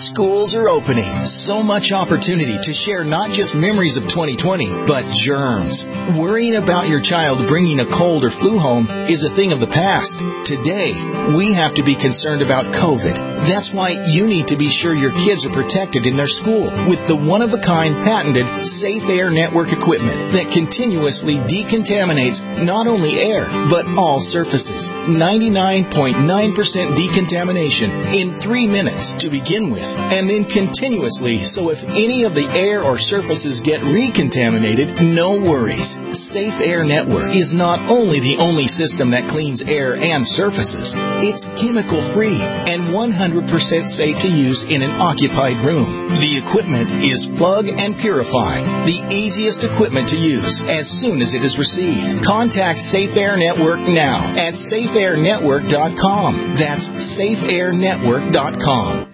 Schools are opening. So much opportunity to share not just memories of twenty twenty, but germs. Worrying about your child bringing a cold or flu home is a thing of the past. Today, we have to be concerned about COVID. That's why you need to be sure your kids are protected in their school with the one-of-a-kind patented Safe Air Network equipment that continuously decontaminates not only air, but all surfaces. ninety-nine point nine percent decontamination in three minutes to begin with, and then continuously, so if any of the air or surfaces get recontaminated, no worries. Safe Air Network is not only the only system that cleans air and surfaces, it's chemical-free and one hundred percent safe to use in an occupied room. The equipment is plug and purify, the easiest equipment to use as soon as it is received. Contact Safe Air Network now at safe air network dot com. That's safe air network dot com.